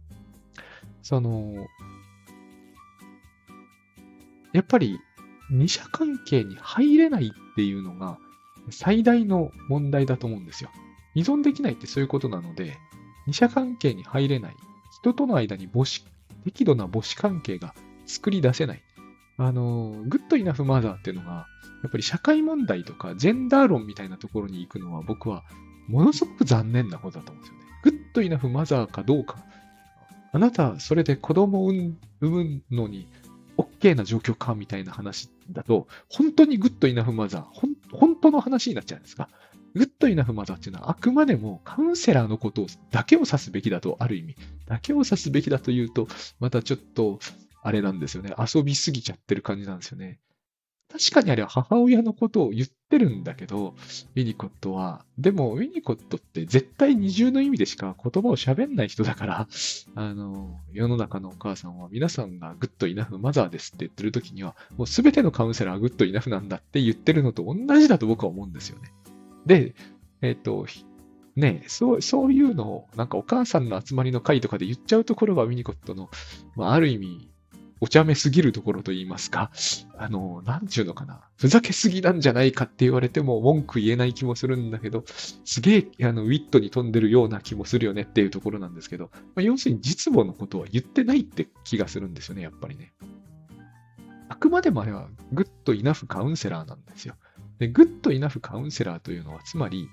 やっぱり二者関係に入れないっていうのが最大の問題だと思うんですよ。依存できないってそういうことなので、二者関係に入れない。人との間に適度な母子関係が作り出せない。グッドイナフマザーっていうのが、やっぱり社会問題とかジェンダー論みたいなところに行くのは僕はものすごく残念なことだと思うんですよね。グッドイナフマザーかどうか。あなた、それで子供を産むのに OK な状況かみたいな話だと、本当にグッドイナフマザー、本当の話になっちゃうんですか。グッドイナフマザーっていうのはあくまでもカウンセラーのことだけを指すべきだと、ある意味。だけを指すべきだというと、またちょっと、あれなんですよね。遊びすぎちゃってる感じなんですよね。 確かにあれは母親のことを言ってるんだけど、ウィニコットは。でも、ウィニコットって絶対二重の意味でしか言葉を喋んない人だから、世の中のお母さんは皆さんがグッドイナフマザーですって言ってる時には、もうすべてのカウンセラーはグッドイナフなんだって言ってるのと同じだと僕は思うんですよね。で、ね、そういうのを、なんかお母さんの集まりの会とかで言っちゃうところがウィニコットの、ある意味、お茶目すぎるところと言いますか、なんちゅうのかな。ふざけすぎなんじゃないかって言われても文句言えない気もするんだけど、すげえ、ウィットに飛んでるような気もするよねっていうところなんですけど、要するに実母のことは言ってないって気がするんですよね、やっぱりね。あくまでもあれはグッドイナフカウンセラーなんですよ。で、グッドイナフカウンセラーというのは、つまり、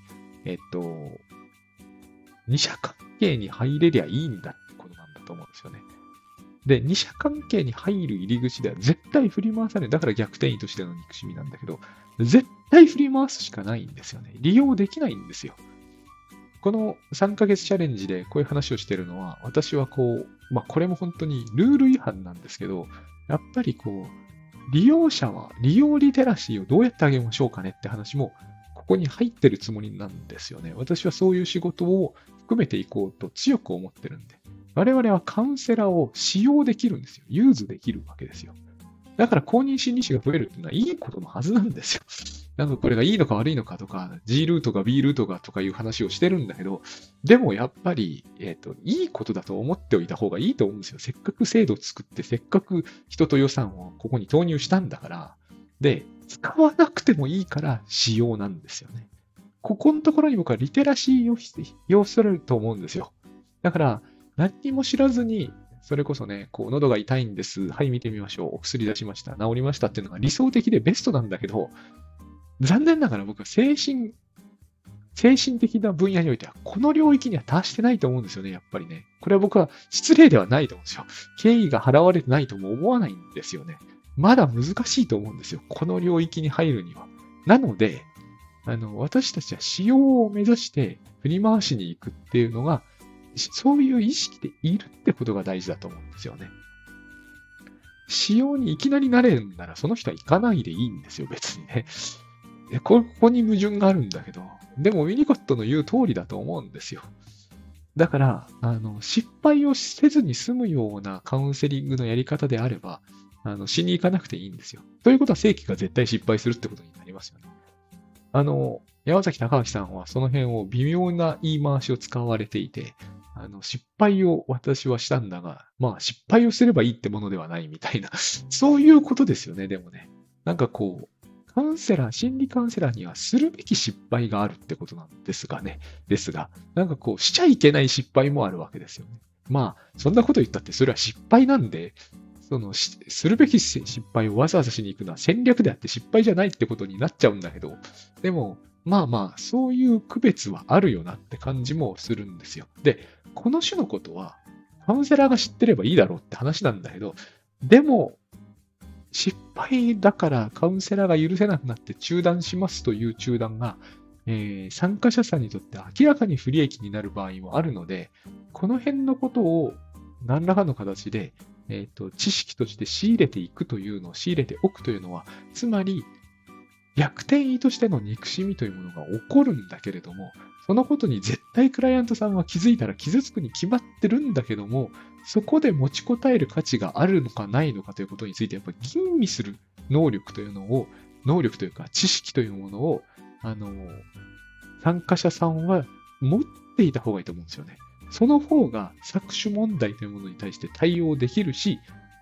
二者関係に入れりゃいいんだってことなんだと思うんですよね。で、二者関係に入る入り口では絶対振り回される。だから逆転位としての憎しみなんだけど、絶対振り回すしかないんですよね。利用できないんですよ。この3ヶ月チャレンジでこういう話をしてるのは、私はこれも本当にルール違反なんですけど、やっぱり利用者は利用リテラシーをどうやってあげましょうかねって話も、ここに入ってるつもりなんですよね。私はそういう仕事を含めていこうと強く思ってるんで。我々はカウンセラーを使用できるんですよ。ユーズできるわけですよ。だから公認心理師が増えるっていうのはいいことのはずなんですよ。なんかこれがいいのか悪いのかとか、G ルートか B ルートかとかいう話をしてるんだけど、でもやっぱり、いいことだと思っておいた方がいいと思うんですよ。せっかく制度を作って、せっかく人と予算をここに投入したんだから。で、使わなくてもいいから使用なんですよね。ここのところに僕はリテラシーを要すると思うんですよ。だから、何にも知らずに、それこそね、喉が痛いんです。はい、見てみましょう。お薬出しました。治りましたっていうのが理想的でベストなんだけど、残念ながら僕は精神的な分野においては、この領域には達してないと思うんですよね、やっぱりね。これは僕は失礼ではないと思うんですよ。敬意が払われてないとも思わないんですよね。まだ難しいと思うんですよ。この領域に入るには。なので、私たちは使用を目指して振り回しに行くっていうのが、そういう意識でいるってことが大事だと思うんですよね。使用にいきなりなれるんなら、その人は行かないでいいんですよ、別にね。ここに矛盾があるんだけど、でもウィニコットの言う通りだと思うんですよ。だから、失敗をせずに済むようなカウンセリングのやり方であれば、しに行かなくていいんですよ。ということは正規が絶対失敗するってことになりますよね。山崎隆明さんはその辺を微妙な言い回しを使われていて、失敗を私はしたんだが、失敗をすればいいってものではないみたいな、そういうことですよね、でもね。なんか心理カウンセラーにはするべき失敗があるってことなんですがね。ですが、なんかしちゃいけない失敗もあるわけですよね。そんなこと言ったってそれは失敗なんで、するべき失敗をわざわざしに行くのは戦略であって失敗じゃないってことになっちゃうんだけど、でも、そういう区別はあるよなって感じもするんですよ。で、この種のことは、カウンセラーが知ってればいいだろうって話なんだけど、でも、失敗だからカウンセラーが許せなくなって中断しますという中断が、参加者さんにとって明らかに不利益になる場合もあるので、この辺のことを何らかの形で、知識として仕入れていくというのを仕入れておくというのは、つまり逆転意としての憎しみというものが起こるんだけれども、そのことに絶対クライアントさんは気づいたら傷つくに決まってるんだけども、そこで持ちこたえる価値があるのかないのかということについて、やっぱり吟味する能力というか知識というものを、参加者さんは持っていた方がいいと思うんですよね。その方が搾取問題というものに対して対応できるし、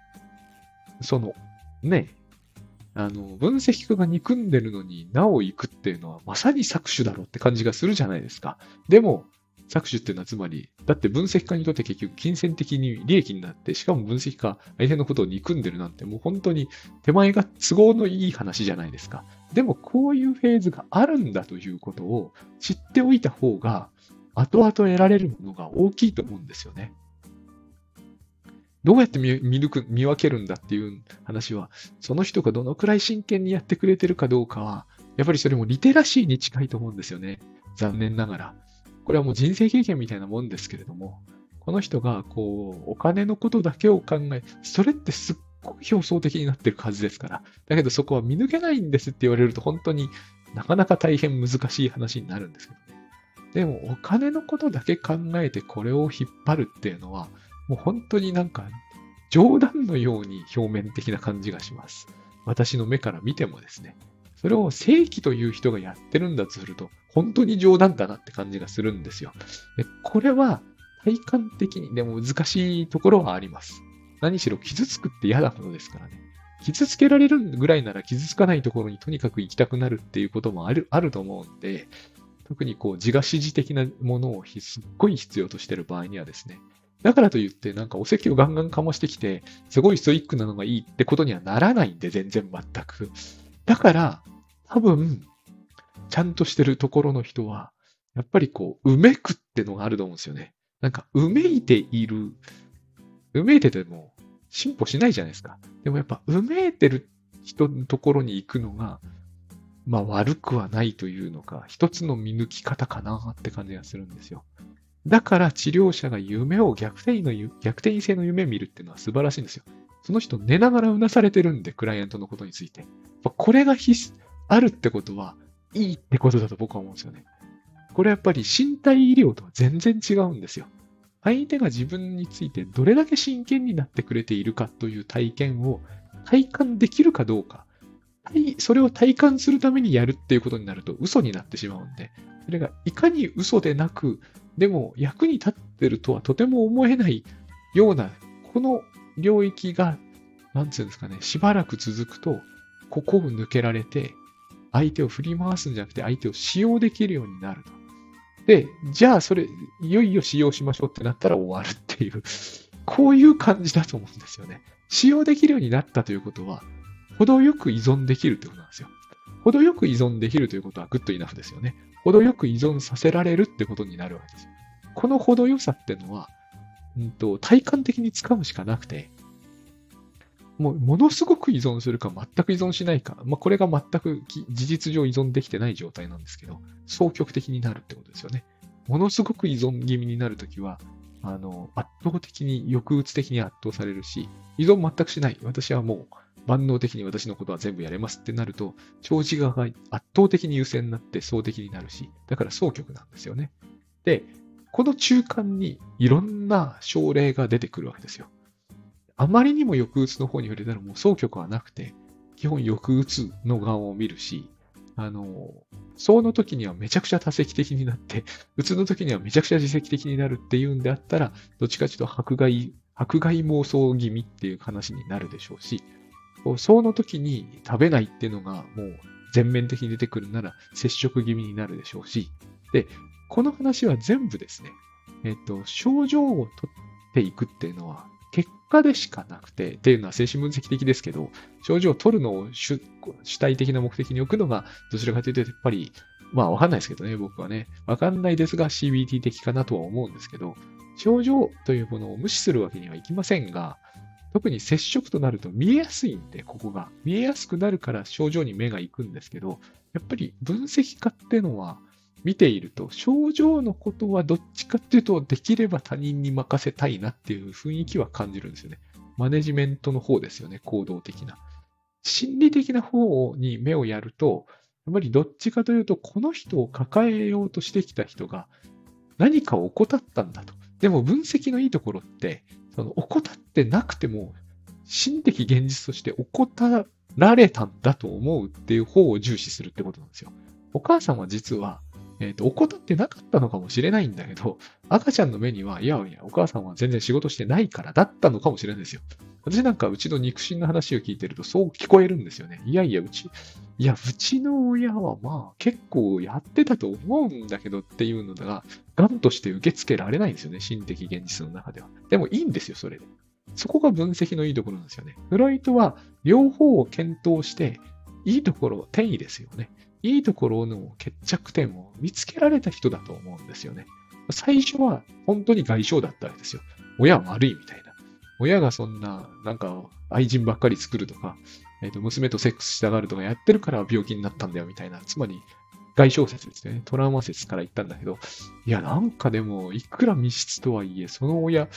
分析家が憎んでるのになお行くっていうのはまさに搾取だろうって感じがするじゃないですか。でも、搾取っていうのはつまり、だって分析家にとって結局金銭的に利益になって、しかも分析家、相手のことを憎んでるなんてもう本当に手前が都合のいい話じゃないですか。でもこういうフェーズがあるんだということを知っておいた方が、後々得られるものが大きいと思うんですよね。どうやって見分けるんだっていう話は、その人がどのくらい真剣にやってくれてるかどうかは、やっぱりそれもリテラシーに近いと思うんですよね。残念ながら。これはもう人生経験みたいなもんですけれども、この人がお金のことだけを考え、それってすっごい表層的になってるはずですから。だけどそこは見抜けないんですって言われると本当になかなか大変難しい話になるんですけどね。でもお金のことだけ考えてこれを引っ張るっていうのは、もう本当になんか冗談のように表面的な感じがします。私の目から見てもですね。それを正規という人がやってるんだとすると、本当に冗談だなって感じがするんですよ。で、これは体感的にでも難しいところはあります。何しろ傷つくって嫌なことですからね。傷つけられるぐらいなら傷つかないところにとにかく行きたくなるっていうこともあると思うんで、特にこう自我指示的なものをすっごい必要としている場合にはですね、だからといってなんかお説教ガンガンかましてきて、すごいストイックなのがいいってことにはならないんで、全然全く。だから、多分、ちゃんとしてるところの人は、やっぱりこう、うめくってのがあると思うんですよね。なんか、うめいてても進歩しないじゃないですか。でもやっぱ、うめいてる人のところに行くのが、まあ悪くはないというのか、一つの見抜き方かなって感じがするんですよ。だから治療者が逆転性の夢を見るっていうのは素晴らしいんですよ。その人寝ながらうなされてるんで、クライアントのことについて。これがあるってことは、いいってことだと僕は思うんですよね。これやっぱり身体医療とは全然違うんですよ。相手が自分についてどれだけ真剣になってくれているかという体験を体感できるかどうか。それを体感するためにやるっていうことになると嘘になってしまうんで、それがいかに嘘でなく、でも役に立ってるとはとても思えないような、この領域が、なんつうんですかね、しばらく続くと、ここを抜けられて、相手を振り回すんじゃなくて、相手を使用できるようになると。で、じゃあそれ、いよいよ使用しましょうってなったら終わるっていう、こういう感じだと思うんですよね。使用できるようになったということは、程よく依存できるってことなんですよ。程よく依存できるということはグッドイナフですよね。程よく依存させられるってことになるわけですよ。この程よさってのは、体感的に掴むしかなくて、もうものすごく依存するか全く依存しないか、これが全く事実上依存できてない状態なんですけど、双極的になるってことですよね。ものすごく依存気味になるときは、圧倒的に抑うつ的に圧倒されるし、依存全くしない。私はもう万能的に私のことは全部やれますってなると、長寿側が圧倒的に優先になって相的になるし、だから双極なんですよね。で、この中間にいろんな症例が出てくるわけですよ。あまりにも抑うつの方に触れたらもう双極はなくて、基本抑うつの側を見るし、その時にはめちゃくちゃ多責的になって、うつの時にはめちゃくちゃ自責的になるっていうんであったら、どっちかというと迫害妄想気味っていう話になるでしょうし、その時に食べないっていうのがもう全面的に出てくるなら接触気味になるでしょうし、で、この話は全部ですね、症状を取っていくっていうのは結果でしかなくて、っていうのは精神分析的ですけど、症状を取るのを主体的な目的に置くのが、どちらかというとやっぱり、わかんないですけどね、僕はね。わかんないですが CBT 的かなとは思うんですけど、症状というものを無視するわけにはいきませんが、特に接触となると見えやすいんで、ここが。見えやすくなるから症状に目が行くんですけど、やっぱり分析家っていうのは、見ていると、症状のことはどっちかっていうと、できれば他人に任せたいなっていう雰囲気は感じるんですよね。マネジメントの方ですよね、行動的な。心理的な方に目をやると、やっぱりどっちかというと、この人を抱えようとしてきた人が何かを怠ったんだと。でも分析のいいところって、その怠ってなくても、心的現実として怠られたんだと思うっていう方を重視するってことなんですよ。お母さんは実は、怠ってなかったのかもしれないんだけど、赤ちゃんの目には、いやいや、お母さんは全然仕事してないからだったのかもしれないんですよ。私なんかうちの肉親の話を聞いてるとそう聞こえるんですよね。いや、うちの親は結構やってたと思うんだけどっていうのが、ガンとして受け付けられないんですよね。心的現実の中では。でもいいんですよ、それで。そこが分析のいいところなんですよね。フロイトは両方を検討して、いいところ、転移ですよね。いいところの決着点を見つけられた人だと思うんですよね。最初は本当に外傷だったわけですよ。親は悪いみたいな。親がそんな、愛人ばっかり作るとか、娘とセックスしたがるとかやってるから病気になったんだよみたいな。つまり、外傷説ですね。トラウマ説から言ったんだけど、いや、でも、いくら密室とはいえ、その親、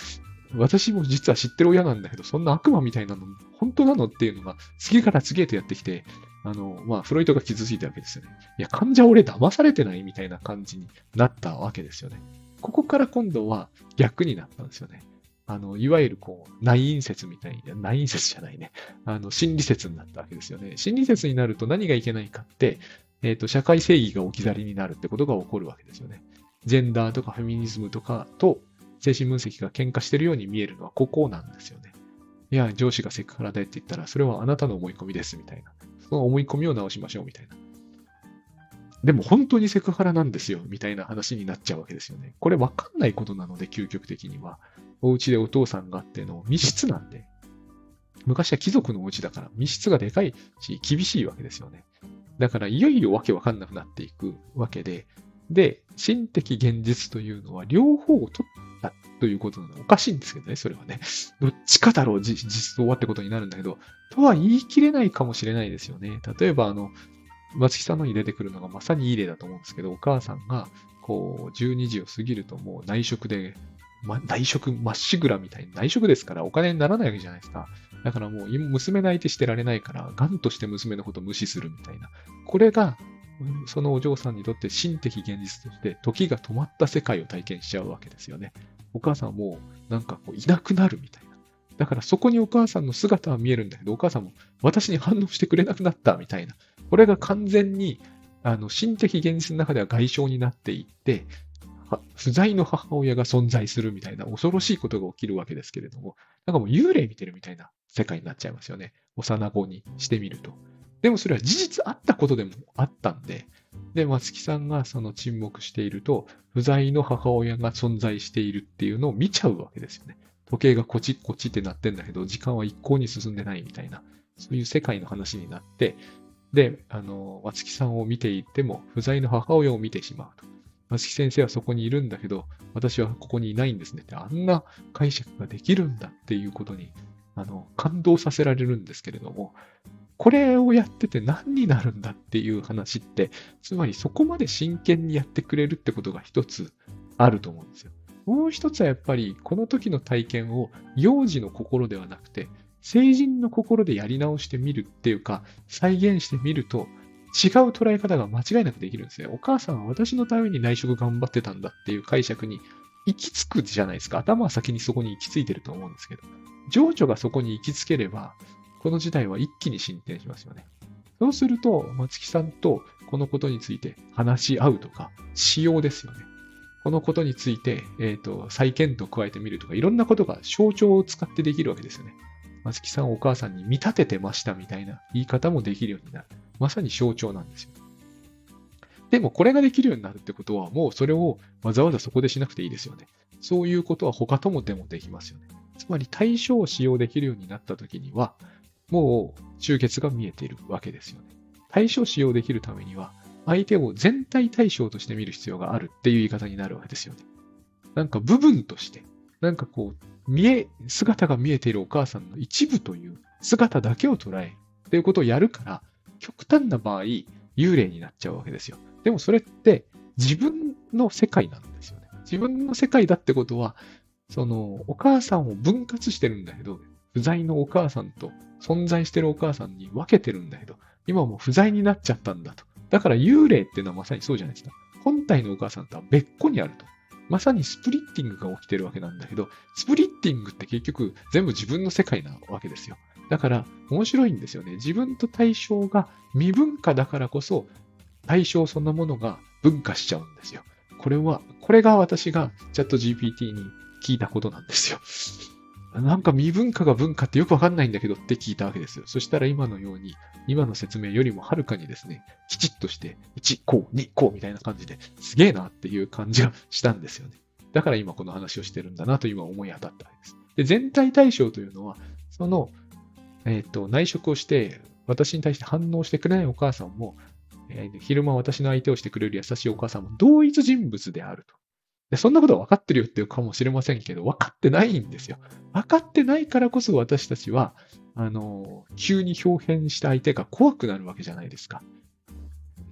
私も実は知ってる親なんだけど、そんな悪魔みたいなの、本当なのっていうのが、次から次へとやってきて、フロイトが傷ついたわけですよね。いや、患者俺騙されてないみたいな感じになったわけですよね。ここから今度は逆になったんですよね。いわゆる内因説みたいな、内因説じゃないね。心理説になったわけですよね。心理説になると何がいけないかって、社会正義が置き去りになるってことが起こるわけですよね。ジェンダーとかフェミニズムとかと精神分析が喧嘩してるように見えるのはここなんですよね。いや、上司がセクハラだって言ったら、それはあなたの思い込みですみたいな。その思い込みを直しましょうみたいな。でも本当にセクハラなんですよみたいな話になっちゃうわけですよね。これ分かんないことなので、究極的には。お家でお父さんがあっての密室なんで。昔は貴族のお家だから密室がでかいし厳しいわけですよね。だからいよいよわけわかんなくなっていくわけで、で、心的現実というのは両方を取ったということなのでおかしいんですけどね、それはね。どっちかだろう、実相はってことになるんだけど、とは言い切れないかもしれないですよね。例えば、松木さんのに出てくるのがまさにいい例だと思うんですけど、お母さんが、12時を過ぎるともう内職で、内職まっしぐらみたいに内職ですからお金にならないわけじゃないですか。だからもう娘の相手してられないから、ガンとして娘のことを無視するみたいな。これが、そのお嬢さんにとって心的現実として時が止まった世界を体験しちゃうわけですよね。お母さんはもうなんかいなくなるみたいな。だからそこにお母さんの姿は見えるんだけど、お母さんも私に反応してくれなくなったみたいな。これが完全に心的現実の中では外傷になっていって、不在の母親が存在するみたいな恐ろしいことが起きるわけですけれども、なんかもう幽霊見てるみたいな世界になっちゃいますよね。幼子にしてみると。でもそれは事実あったことでもあったんで、で、松木さんがその沈黙していると、不在の母親が存在しているっていうのを見ちゃうわけですよね。時計がコチッコチってなってんだけど、時間は一向に進んでないみたいな、そういう世界の話になって、で、松木さんを見ていても、不在の母親を見てしまうと。松木先生はそこにいるんだけど、私はここにいないんですねって、あんな解釈ができるんだっていうことに、感動させられるんですけれども、これをやってて何になるんだっていう話って、つまりそこまで真剣にやってくれるってことが一つあると思うんですよ。もう一つはやっぱり、この時の体験を幼児の心ではなくて、成人の心でやり直してみるっていうか、再現してみると、違う捉え方が間違いなくできるんですね。お母さんは私のために内職頑張ってたんだっていう解釈に行き着くじゃないですか。頭は先にそこに行き着いてると思うんですけど、情緒がそこに行き着ければ、この事態は一気に進展しますよね。そうすると、松木さんとこのことについて話し合うとか、しようですよね。このことについて、再検討を加えてみるとか、いろんなことが象徴を使ってできるわけですよね。松木さんお母さんに見立ててましたみたいな言い方もできるようになる。まさに象徴なんですよ。でもこれができるようになるってことは、もうそれをわざわざそこでしなくていいですよね。そういうことは他ともでもできますよね。つまり対象を使用できるようになったときには、もう終結が見えているわけですよね。対象を使用できるためには、相手を全体対象として見る必要があるっていう言い方になるわけですよね。なんか部分として、なんか姿が見えているお母さんの一部という姿だけを捉えるっていうことをやるから、極端な場合、幽霊になっちゃうわけですよ。でもそれって自分の世界なんですよね。自分の世界だってことは、お母さんを分割してるんだけど、不在のお母さんと存在してるお母さんに分けてるんだけど、今もう不在になっちゃったんだと。だから幽霊っていうのはまさにそうじゃないですか。本体のお母さんとは別個にあると。まさにスプリッティングが起きてるわけなんだけど、スプリッティングって結局全部自分の世界なわけですよ。だから面白いんですよね。自分と対象が未分化だからこそ、対象そんなものが分化しちゃうんですよ。これが私がチャット GPT に聞いたことなんですよ。なんか未分化が文化ってよくわかんないんだけどって聞いたわけですよ。そしたら今のように、今の説明よりもはるかにですね、きちっとして、1、こう、2、こうみたいな感じで、すげえなっていう感じがしたんですよね。だから今この話をしてるんだなと今思い当たったわけです。で、全体対象というのは、その、内職をして、私に対して反応してくれないお母さんも、昼間私の相手をしてくれる優しいお母さんも同一人物であると。でそんなことは分かってるよっていうかもしれませんけど、分かってないんですよ。分かってないからこそ私たちは、急に表現した相手が怖くなるわけじゃないですか。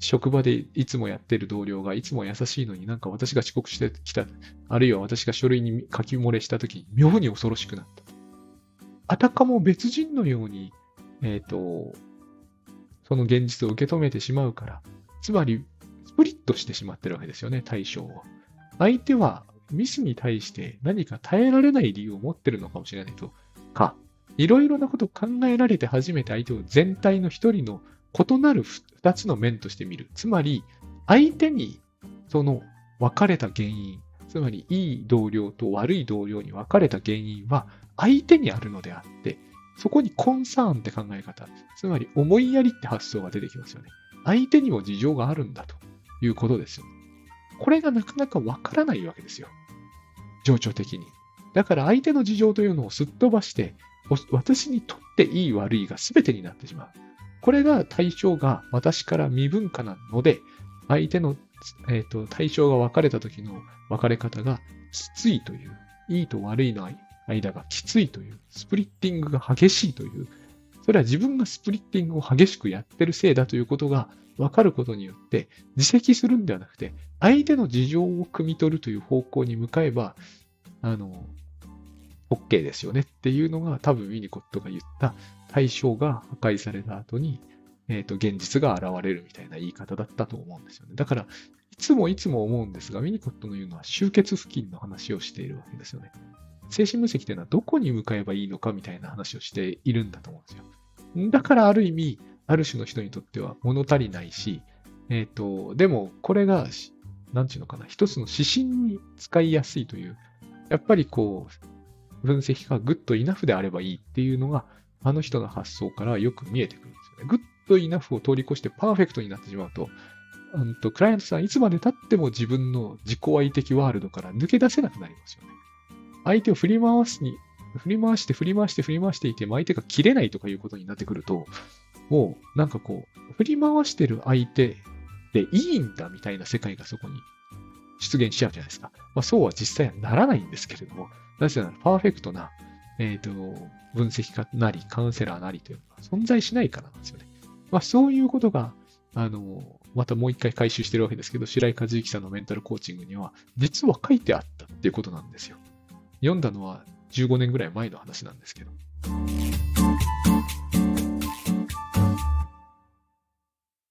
職場でいつもやってる同僚がいつも優しいのになんか私が遅刻してきた、あるいは私が書類に書き漏れした時に妙に恐ろしくなった。あたかも別人のように、その現実を受け止めてしまうから、つまりスプリットしてしまってるわけですよね、対象を。相手はミスに対して何か耐えられない理由を持ってるのかもしれないとか、いろいろなことを考えられて初めて相手を全体の一人の異なる二つの面として見る。つまり、相手にその別れた原因、つまりいい同僚と悪い同僚に別れた原因は相手にあるのであって、そこにコンサーンって考え方、つまり思いやりって発想が出てきますよね。相手にも事情があるんだということですよ。これがなかなかわからないわけですよ。情緒的に。だから相手の事情というのをすっ飛ばして、私にとっていい悪いが全てになってしまう。これが対象が私から未分化なので、相手の、対象が別れた時の別れ方がきついという、いいと悪いの間がきついという、スプリッティングが激しいという、それは自分がスプリッティングを激しくやってるせいだということが分かることによって自責するんではなくて、相手の事情を汲み取るという方向に向かえば、OK ですよねっていうのが多分ウィニコットが言った対象が破壊された後に、現実が現れるみたいな言い方だったと思うんですよね。だから、いつも思うんですが、ウィニコットの言うのは終結付近の話をしているわけですよね。精神分析というのはどこに向かえばいいのかみたいな話をしているんだと思うんですよ。だからある意味、ある種の人にとっては物足りないし、でもこれが、なんていうのかな、一つの指針に使いやすいという、やっぱりこう、分析がグッドイナフであればいいっていうのが、あの人の発想からよく見えてくるんですよね。グッドイナフを通り越してパーフェクトになってしまうと、クライアントさんいつまで経っても自分の自己愛的ワールドから抜け出せなくなりますよね。相手を振り回していても相手が切れないとかいうことになってくると、もうなんかこう、振り回してる相手でいいんだみたいな世界がそこに出現しちゃうじゃないですか。まあそうは実際はならないんですけれども、なぜならパーフェクトな、分析家なりカウンセラーなりというのが存在しないからなんですよね。まあそういうことが、またもう一回回収してるわけですけど、白井和之さんのメンタルコーチングには実は書いてあったっていうことなんですよ。読んだのは15年ぐらい前の話なんですけど。